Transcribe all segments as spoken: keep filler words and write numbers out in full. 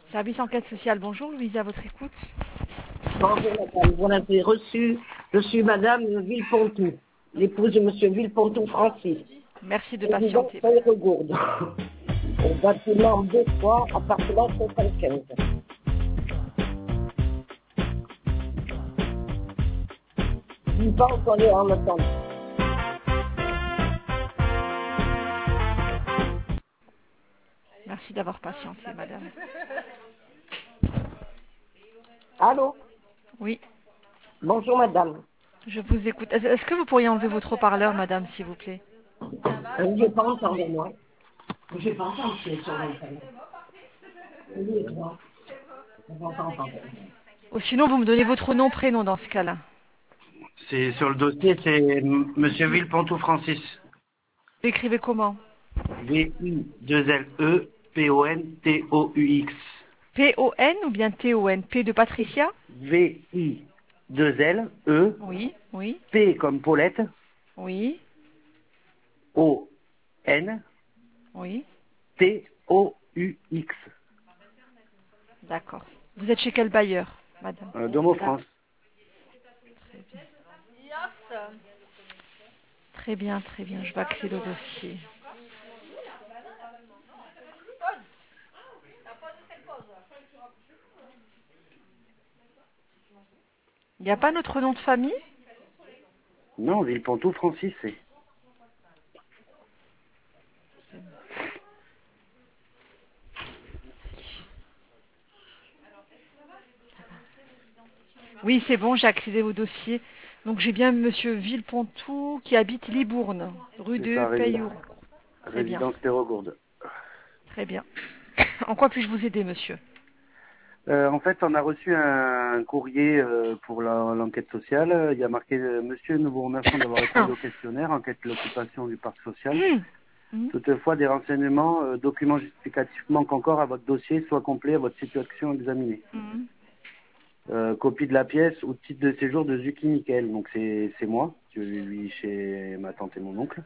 Service enquête sociale, bonjour, Louise, à votre écoute. Bonjour madame, voilà, j'ai reçu, je suis madame Villepontou, l'épouse de monsieur Villepontou Francis, Merci de résidence patienter. Saint-Regourde, au bâtiment deux fois, appartement soixante-quinze. Je pense qu'on est en attente. Merci d'avoir patienté, madame. Allô? Oui, Bonjour madame. je vous écoute. Est-ce est-ce que vous pourriez enlever votre haut-parleur, madame, s'il vous plaît? Euh, j'ai pas entendu moi. J'ai pas entendu sur le téléphone. Oui, moi. On va pas entendre. Ou sinon, vous me donnez votre nom, prénom dans ce cas-là. C'est sur le dossier, c'est M- Monsieur Villepontou Francis. Vous écrivez comment? V I deux L E P O N T O U X. P O N ou bien T O N? P de Patricia? V I deux L E Oui, oui, P comme Paulette oui, O N oui. T O U X. D'accord. Vous êtes chez quel bailleur, madame? Euh, Domo France. Très bien. Très bien, très bien. Je vais accéder au dossier. Il n'y a pas notre nom de famille? Non, Villepontou Francis, c'est. Oui, c'est bon, j'ai accédé au dossier. Donc j'ai bien monsieur Villepontou qui habite Libourne, rue C'est de ça, résidence, Payour. Très bien, résidence Péraugourde. très bien. En quoi puis-je vous aider, monsieur? Euh, en fait, on a reçu un courrier euh, pour la- l'enquête sociale. Il y a marqué euh, Monsieur, nous vous remercions d'avoir répondu au questionnaire, enquête de l'occupation du parc social. Mhm. Toutefois, des renseignements, euh, documents justificatifs manquent encore à votre dossier, soit complet à votre situation examinée. Mhm. Euh, copie de la pièce ou titre de séjour de Zuki Michael. Donc c'est c'est moi, je vis chez ma tante et mon oncle.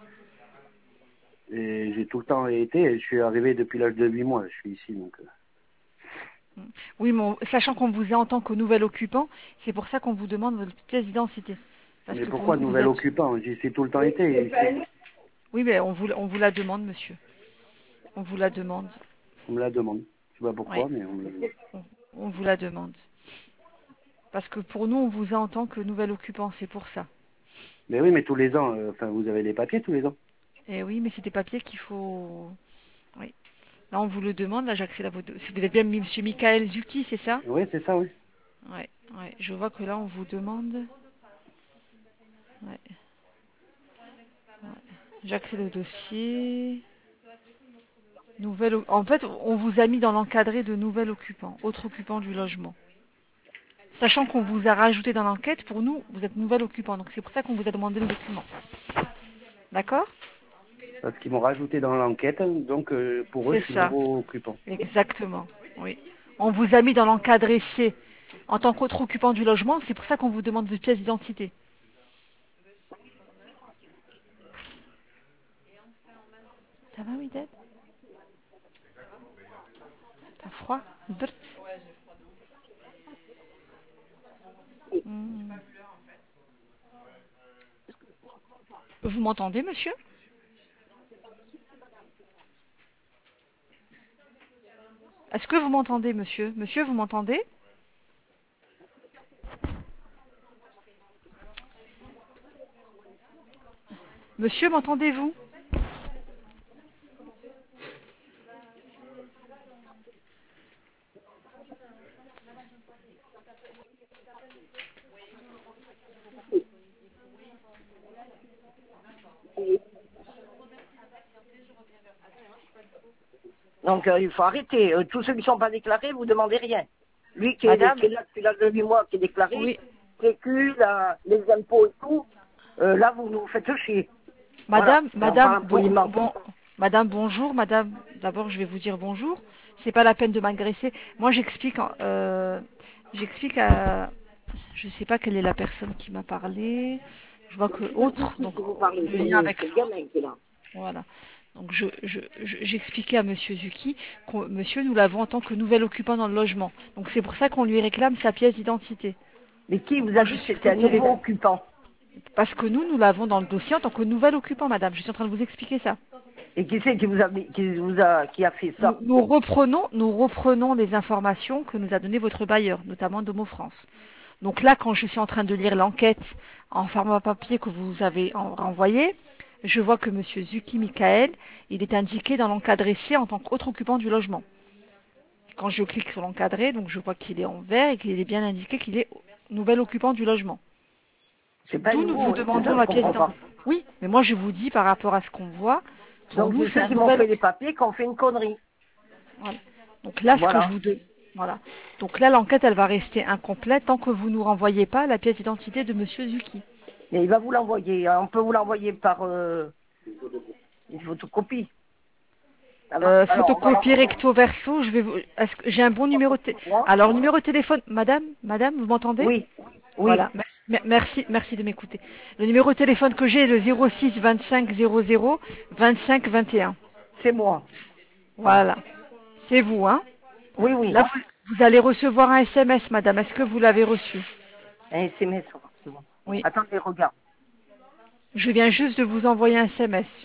Et j'ai tout le temps été, et je suis arrivé depuis l'âge de huit mois, je suis ici. Donc, euh. Oui, mais on- sachant qu'on vous est en tant que nouvel occupant, c'est pour ça qu'on vous demande votre pièce d'identité. Parce Mais que pour pourquoi nous, vous nouvel êtes... occupant? J'y suis tout le temps été. Ici. Oui, mais on vous, on vous la demande, monsieur. On vous la demande. On me la demande. Je sais pas Oui, pourquoi, mais on me la demande. on, on vous la demande. Parce que pour nous, on vous a en tant que nouvel occupant, c'est pour ça. Mais oui, mais tous les ans, euh, enfin, vous avez des papiers tous les ans. Et oui, mais c'est des papiers qu'il faut... Oui. Là, on vous le demande. Là, j'accède à vos... do- Vous êtes bien monsieur Michael Zuki, c'est ça? Oui, c'est ça, oui. Ouais, ouais. Je vois que là, on vous demande... Ouais. J'accède au dossier. Nouvelle... o- En fait, on vous a mis dans l'encadré de nouvel occupant, autre occupant du logement. Sachant qu'on vous a rajouté dans l'enquête, pour nous, vous êtes nouvel occupant. Donc c'est pour ça qu'on vous a demandé le document. D'accord? Parce qu'ils m'ont rajouté dans l'enquête, donc euh, pour eux, C'est je suis ça. nouveau occupant. Exactement. Oui. On vous a mis dans l'encadré C en tant qu'autre occupant du logement. C'est pour ça qu'on vous demande votre pièce d'identité. Ça va, oui, Deb? T'as froid? Brrt. Hmm. Vous m'entendez, monsieur? Est-ce que vous m'entendez, monsieur? Monsieur, vous m'entendez? Monsieur, m'entendez-vous? Donc euh, il faut arrêter. Euh, tous ceux qui ne sont pas déclarés, vous ne demandez rien. Lui qui est, Madame? qui est là depuis l'âge de huit mois, qui est déclaré, Oui. sécu, la- les impôts et tout, euh, là vous nous faites chier. Voilà. Madame, Et on madame, parle bon, poliment. bon, madame, bonjour, madame. D'abord, je vais vous dire bonjour. C'est pas la peine de m'agresser. Moi, j'explique, euh, j'explique à, je sais pas quelle est la personne qui m'a parlé. Je vois que C'est pas vous autre, qui donc vous parlez, le lien c'est avec c'est le l'autre. gamin qui est là. Voilà. Donc je, je, je- j'expliquais à Monsieur Zucchi que Monsieur, nous l'avons en tant que nouvel occupant dans le logement. Donc c'est pour ça qu'on lui réclame sa pièce d'identité. Mais qui vous Moi, a je dit que suis c'était au un nouveau téléphone. occupant? Parce que nous, nous l'avons dans le dossier en tant que nouvel occupant, madame. Je suis en train de vous expliquer ça. Et qui c'est qui vous a, mis- qui vous a, qui a fait Nous, ça? nous reprenons, nous reprenons les informations que nous a données votre bailleur, notamment Domo France. Donc là, quand je suis en train de lire l'enquête en format papier que vous avez en- renvoyé, je vois que Monsieur Zucchi Michael, il est indiqué dans l'encadré C en tant qu'autre occupant du logement. Quand je clique sur l'encadré, donc je vois qu'il est en vert et qu'il est bien indiqué qu'il est nouvel occupant du logement. C'est pas D'où nous vous nouveau, c'est ça, demandons je la pièce comprends pas. d'identité. Oui, mais moi je vous dis par rapport à ce qu'on voit, pour Donc nous c'est c'est ceux un qui m'ont nouvel. fait les papiers qui ont fait une connerie. Voilà. Donc là, ce que je Voilà. vous donne, voilà. Donc là, l'enquête, elle va rester incomplète tant que vous nous renvoyez pas la pièce d'identité de Monsieur Zucchi. Et il va vous l'envoyer. On peut vous l'envoyer par euh, une photocopie. Ça marche. Euh, Alors, on va photocopie l'envoyer. recto verso. Je vais vous. Est-ce que j'ai un bon numéro de té- Alors numéro de téléphone, Madame, Madame, vous m'entendez? Oui, oui, Voilà. Mer- Merci, merci de m'écouter. Le numéro de téléphone que j'ai est le zéro six vingt-cinq zéro zéro vingt-cinq vingt et un. c'est moi. Voilà. C'est vous, hein? Oui, oui. Là, vous, vous allez recevoir un S M S, Madame. Est-ce que vous l'avez reçu? Un S M S, c'est bon. Oui. Attendez, regarde. Je viens juste de vous envoyer un S M S.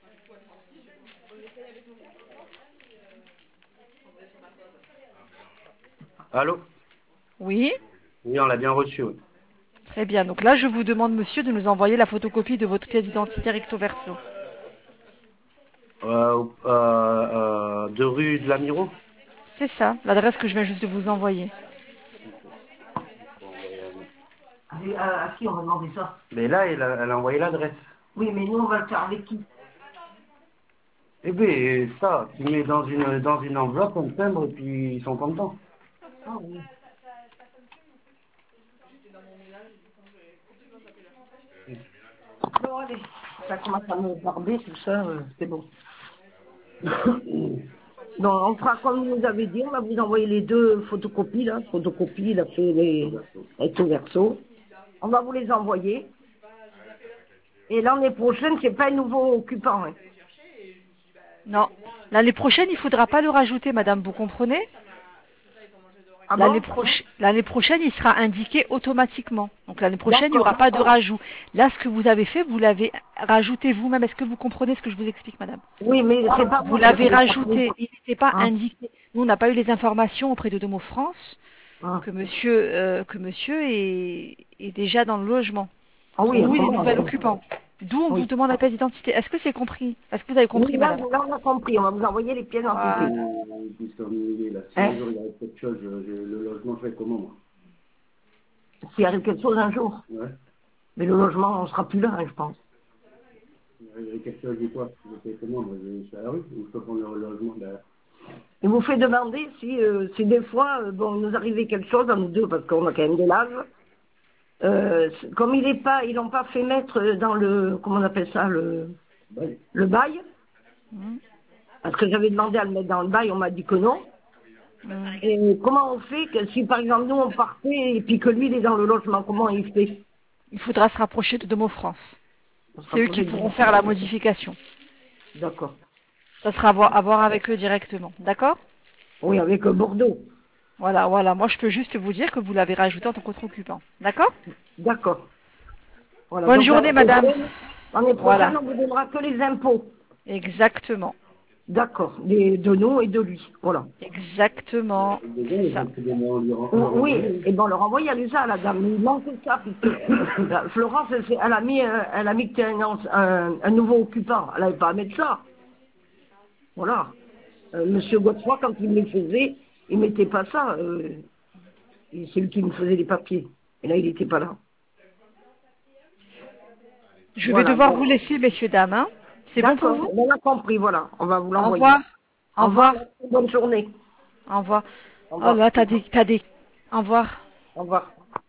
Allô? Oui? Oui, on l'a bien reçu, oui. Très bien. Donc là, je vous demande, monsieur, de nous envoyer la photocopie de votre pièce d'identité recto verso. Euh, euh, euh, de rue de l'Amiro? C'est ça, l'adresse que je viens juste de vous envoyer. Allez, à, à qui on va demander ça? Mais là, elle a, elle a envoyé l'adresse. Oui, mais nous, on va le faire avec qui? Eh bien, ça, tu mets dans une, dans une enveloppe, on timbre, et puis ils sont contents. Ah oui. Bon, allez. Ça commence à me barber, tout ça, euh, c'est bon. Donc, on fera comme vous nous avez dit, on va vous envoyer les deux photocopies, là. Photocopie, il a fait les recto verso. On va vous les envoyer. Et l'année prochaine, c'est pas un nouveau occupant. Hein. Non. L'année prochaine, il ne faudra pas le rajouter, madame, vous comprenez? Ah L'année bon? proche... l'année prochaine, il sera indiqué automatiquement. Donc l'année prochaine, il n'y aura D'accord. pas de rajout. Là, ce que vous avez fait, vous l'avez rajouté vous-même. Est-ce que vous comprenez ce que je vous explique, madame? Oui, mais c'est pas Vous moi qui l'avez ai fait. rajouté, il n'était pas Hein? indiqué. Nous, on n'a pas eu les informations auprès de Domo France Hein? que monsieur, euh, que monsieur est, est déjà dans le logement. Ah Pour oui, nous, il est comment, nouvel euh, occupant. D'où on vous oui. demande la pièce d'identité. Est-ce que c'est compris? Est-ce que vous avez Oui, compris, là, madame? là, on a compris. On va vous envoyer les pièces d'identité. Voilà. Euh, puis s'ennuyer, là. Si Hein? un jour il y avait quelque chose, je- je- le logement, je fais comment, moi? S'il arrive quelque chose un jour. Ouais. Mais le logement, on sera plus là, hein, je pense. Il y avait quelque chose, dis quoi? Je fais comment, moi? Je suis à la rue, ou je peux prendre le logement derrière? Il vous fait demander si, euh, si des fois, euh, bon, il nous arrivait quelque chose à nous deux, parce qu'on a quand même de l'âge. Euh, c- comme il est pas, ils l'ont pas fait mettre dans le, comment on appelle ça, le, Ouais. le bail. Mhm. Parce que j'avais demandé à le mettre dans le bail, on m'a dit que non. Mhm. Et comment on fait que si par exemple nous on partait et puis que lui il est dans le logement, comment il fait? Il faudra se rapprocher de Domo France. On sera C'est eux pour qui les pourront deux. faire la modification. D'accord. Ça sera à voir, à voir avec eux directement. D'accord? Oui, avec euh, Bordeaux. Voilà, voilà. Moi, je peux juste vous dire que vous l'avez rajouté en tant qu'autre occupant. D'accord? D'accord. Voilà. Bonne Donc journée, l'année madame. prochaine, l'année Voilà. prochaine, on vous donnera que les impôts. Exactement. D'accord. Les- De nous et de lui. Voilà. Exactement. C'est ça. Oui, et bon, on leur envoie à l'U S A, la dame. Il manque ça, puisque la Florence, elle, s'est- elle a mis, euh, elle a mis que t'es un, un, un nouveau occupant. Elle n'avait pas à mettre ça. Voilà. Euh, Monsieur Godefroy, quand il me les faisait, il mettait pas ça. Euh, et c'est lui qui me faisait les papiers. Et là, il n'était pas là. Je vais Voilà. devoir Bon. vous laisser, messieurs, dames. Hein. C'est bon pour D'accord, vous? on a compris, voilà. On va vous Au l'envoyer. revoir. Au Au revoir, revoir. bonne journée. Au revoir. Au Oh revoir. là, t'as des, t'as des. Au revoir. Au revoir.